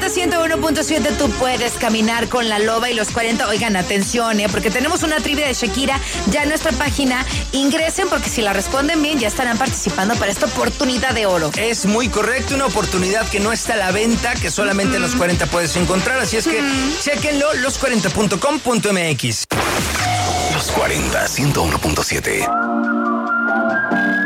40 101.7, tú puedes caminar con la loba y los 40. Oigan, atención, porque tenemos una trivia de Shakira ya en nuestra página. Ingresen porque si la responden bien ya estarán participando para esta oportunidad de oro. Es muy correcto, una oportunidad que no está a la venta, que solamente en los 40 puedes encontrar, así es que chéquenlo, los40.com.mx. Los 40 101.7.